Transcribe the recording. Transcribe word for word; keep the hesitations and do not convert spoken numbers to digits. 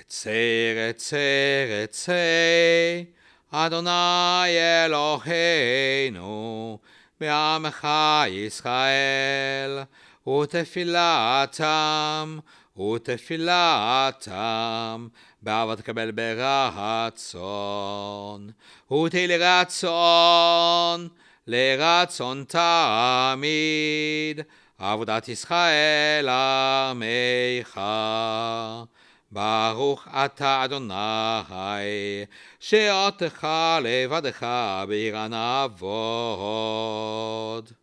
צא צא צא אדוני אלוהינו בעמך ישראל ותפילתם ותפילתם בעבר תקבל ברצון ותהי לרצון לרצון תמיד עבודת ישראל עמך. ברוך אתה אדוני שהותך לבדך בעיר נעבוד.